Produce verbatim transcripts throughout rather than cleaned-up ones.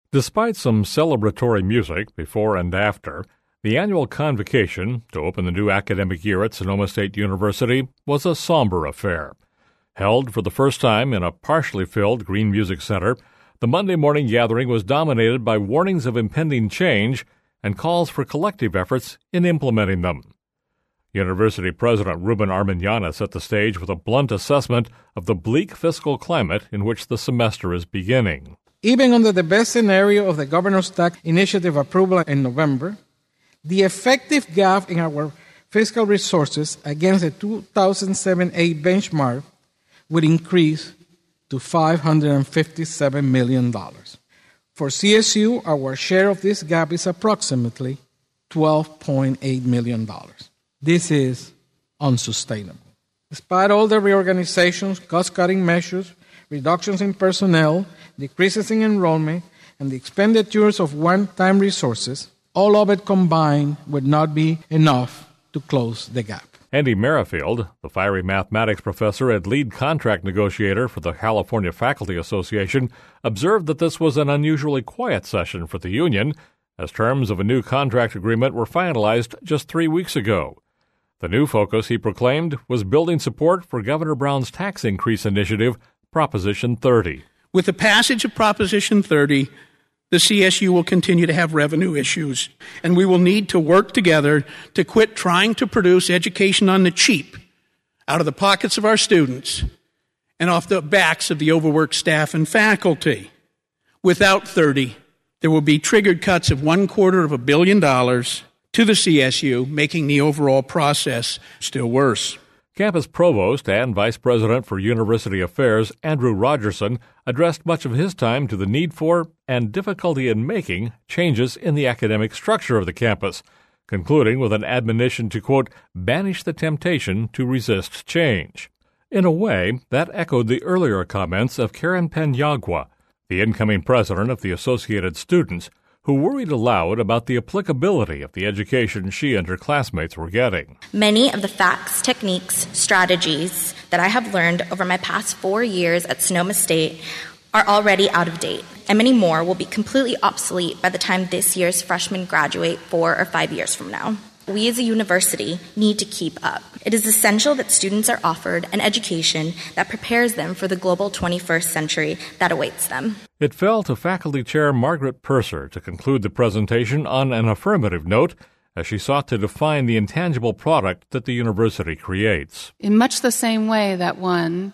Despite some celebratory music before and after, the annual convocation to open the new academic year at Sonoma State University was a somber affair. Held for the first time in a partially filled Green Music Center, the Monday morning gathering was dominated by warnings of impending change and calls for collective efforts in implementing them. University President Ruben Armiñana set the stage with a blunt assessment of the bleak fiscal climate in which the semester is beginning. Even under the best scenario of the Governor's Tax Initiative approval in November, the effective gap in our fiscal resources against the two thousand seven eight benchmark would increase to five hundred fifty-seven million dollars. For C S U, our share of this gap is approximately twelve point eight million dollars. This is unsustainable. Despite all the reorganizations, cost-cutting measures, reductions in personnel, decreases in enrollment, and the expenditures of one-time resources, all of it combined would not be enough to close the gap. Andy Merrifield, the fiery mathematics professor and lead contract negotiator for the California Faculty Association, observed that this was an unusually quiet session for the union, as terms of a new contract agreement were finalized just three weeks ago. The new focus, he proclaimed, was building support for Governor Brown's tax increase initiative, Proposition thirty. With the passage of Proposition thirty, the C S U will continue to have revenue issues, and we will need to work together to quit trying to produce education on the cheap, out of the pockets of our students, and off the backs of the overworked staff and faculty. Without thirty, there will be triggered cuts of one quarter of a billion dollars to the C S U, making the overall process still worse. Campus Provost and Vice President for University Affairs Andrew Rogerson addressed much of his time to the need for and difficulty in making changes in the academic structure of the campus, concluding with an admonition to, quote, banish the temptation to resist change. In a way, that echoed the earlier comments of Karen Peniagua, the incoming president of the Associated Students, who worried aloud about the applicability of the education she and her classmates were getting. Many of the facts, techniques, strategies that I have learned over my past four years at Sonoma State are already out of date, and many more will be completely obsolete by the time this year's freshmen graduate four or five years from now. We as a university need to keep up. It is essential that students are offered an education that prepares them for the global twenty-first century that awaits them. It fell to Faculty Chair Margaret Purser to conclude the presentation on an affirmative note as she sought to define the intangible product that the university creates. In much the same way that one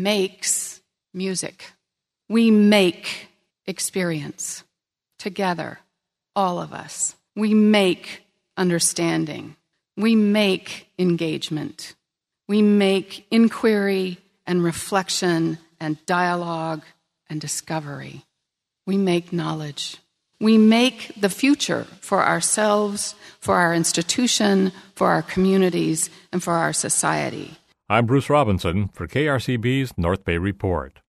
makes music, we make experience together, all of us. We make understanding. We make engagement. We make inquiry and reflection and dialogue and discovery. We make knowledge. We make the future for ourselves, for our institution, for our communities, and for our society. I'm Bruce Robinson for K R C B's North Bay Report.